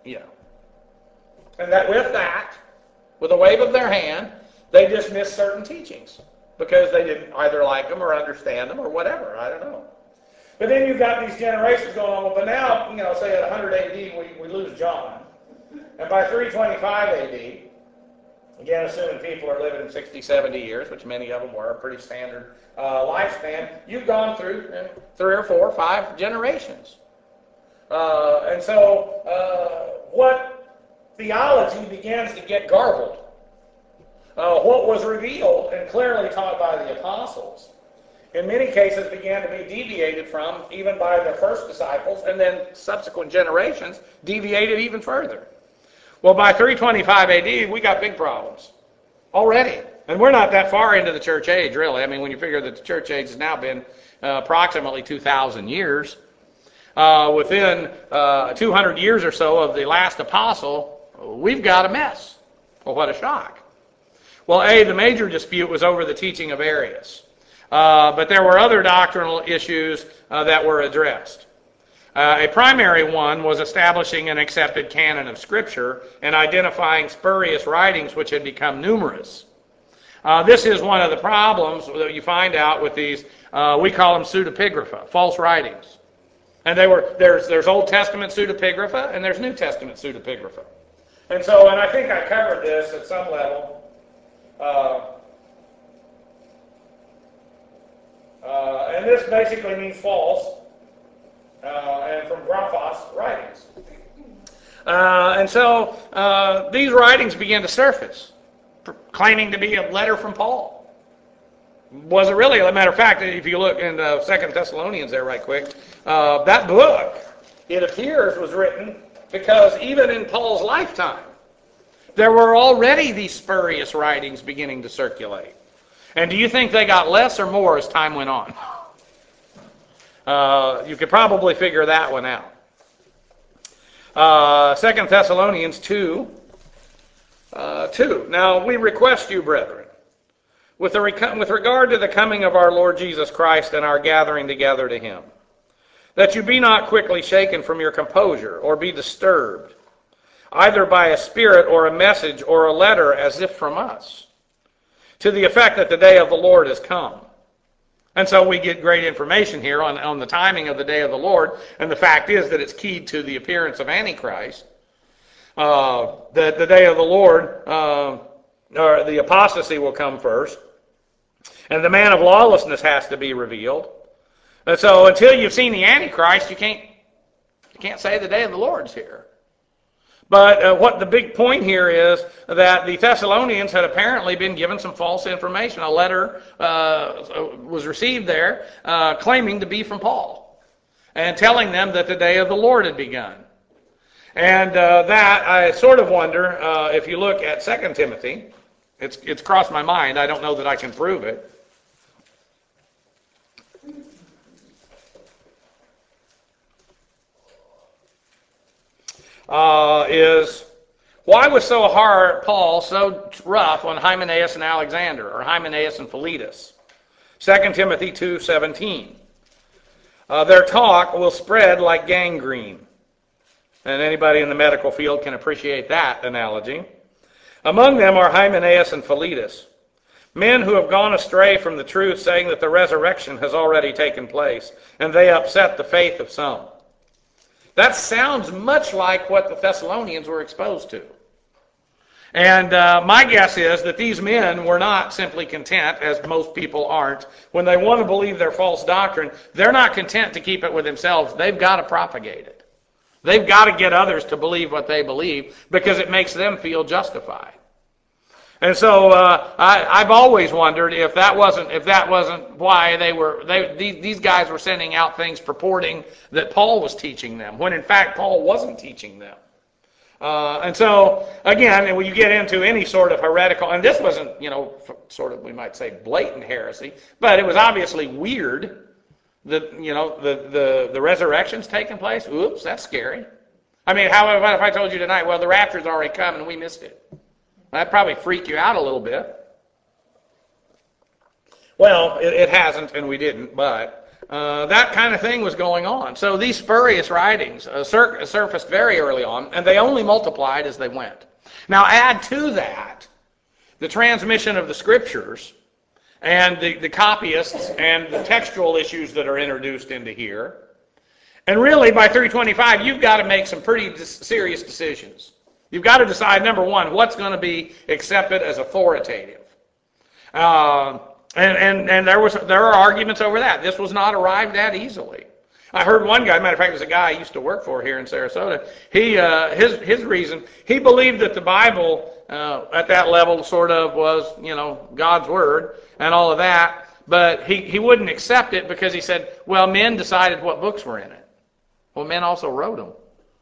And with a wave of their hand, they dismiss certain teachings because they didn't either like them or understand them or whatever. I don't know. But then you've got these generations going on. But now, say at 100 AD, we lose John. And by 325 AD, again, assuming people are living 60, 70 years, which many of them were, a pretty standard lifespan, you've gone through 3 or 4 or 5 generations. And so what theology begins to get garbled. What was revealed and clearly taught by the apostles, in many cases began to be deviated from, even by the first disciples, and then subsequent generations deviated even further. Well, by 325 AD, we got big problems already. And we're not that far into the church age, really. I mean, when you figure that the church age has now been approximately 2,000 years, within 200 years or so of the last apostle, we've got a mess. Well, what a shock. Well, the major dispute was over the teaching of Arius. But there were other doctrinal issues that were addressed. A primary one was establishing an accepted canon of Scripture and identifying spurious writings which had become numerous. This is one of the problems that you find out with these, we call them pseudepigrapha, false writings. And there's Old Testament pseudepigrapha and there's New Testament pseudepigrapha. And I think I covered this at some level. And this basically means false, and from graphos, writings. These writings began to surface, claiming to be a letter from Paul. Was it really? As a matter of fact, if you look in 2 Thessalonians there right quick, that book, it appears, was written because even in Paul's lifetime, there were already these spurious writings beginning to circulate. And do you think they got less or more as time went on? You could probably figure that one out. 2 Thessalonians 2. Now, we request you, brethren, with regard to the coming of our Lord Jesus Christ and our gathering together to him, that you be not quickly shaken from your composure, or be disturbed, either by a spirit or a message or a letter as if from us, to the effect that the day of the Lord has come. And so we get great information here on the timing of the day of the Lord, and the fact is that it's keyed to the appearance of Antichrist. That the day of the Lord, or the apostasy will come first, and the man of lawlessness has to be revealed. And so until you've seen the Antichrist, you can't say the day of the Lord's here. But what the big point here is that the Thessalonians had apparently been given some false information. A letter was received there claiming to be from Paul and telling them that the day of the Lord had begun. And that, I sort of wonder, if you look at 2 Timothy, it's crossed my mind. I don't know that I can prove it. Is why was Paul so rough on Hymenaeus and Alexander, or Hymenaeus and Philetus? 2 Timothy 2:17. Their talk will spread like gangrene. And anybody in the medical field can appreciate that analogy. Among them are Hymenaeus and Philetus. Men who have gone astray from the truth, saying that the resurrection has already taken place, and they upset the faith of some. That sounds much like what the Thessalonians were exposed to. And my guess is that these men were not simply content, as most people aren't. When they want to believe their false doctrine, they're not content to keep it with themselves. They've got to propagate it. They've got to get others to believe what they believe because it makes them feel justified. And so I've always wondered if that wasn't why these guys were sending out things purporting that Paul was teaching them, when in fact Paul wasn't teaching them. And so, again, when you get into any sort of heretical, and this wasn't, sort of, we might say, blatant heresy, but it was obviously weird that, the resurrection's taking place. Oops, that's scary. I mean, how if I told you tonight, well, the rapture's already come and we missed it? That'd probably freak you out a little bit. Well, it hasn't, and we didn't, but that kind of thing was going on. So these spurious writings surfaced very early on, and they only multiplied as they went. Now add to that the transmission of the Scriptures and the copyists and the textual issues that are introduced into here. And really, by 325, you've got to make some pretty serious decisions. You've got to decide, number one, what's going to be accepted as authoritative. And there are arguments over that. This was not arrived at easily. I heard one guy, matter of fact, it was a guy I used to work for here in Sarasota. His reason, he believed that the Bible at that level sort of was, God's Word and all of that, but he wouldn't accept it because he said, well, men decided what books were in it. Well, men also wrote them.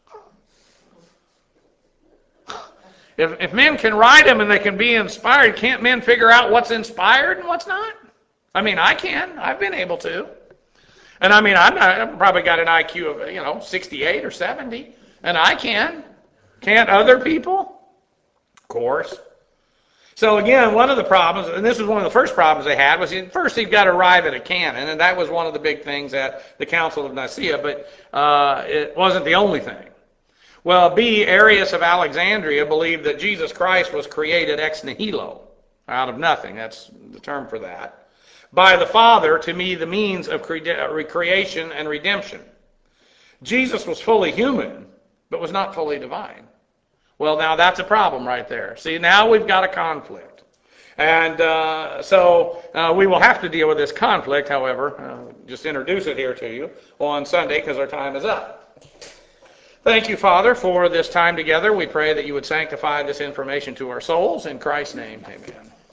If men can write them and they can be inspired, can't men figure out what's inspired and what's not? I mean, I can. I've been able to. And I mean, I've probably got an IQ of, 68 or 70. And I can. Can't other people? Of course. So again, one of the problems, and this was one of the first problems they had, was first you've got to arrive at a canon. And that was one of the big things at the Council of Nicaea, but it wasn't the only thing. Well, B, Arius of Alexandria believed that Jesus Christ was created ex nihilo, out of nothing. That's the term for that. By the Father, to me, the means of recreation and redemption. Jesus was fully human, but was not fully divine. Well, now that's a problem right there. See, now we've got a conflict. And so we will have to deal with this conflict, however, just introduce it here to you on Sunday because our time is up. Thank you, Father, for this time together. We pray that you would sanctify this information to our souls. In Christ's name, amen.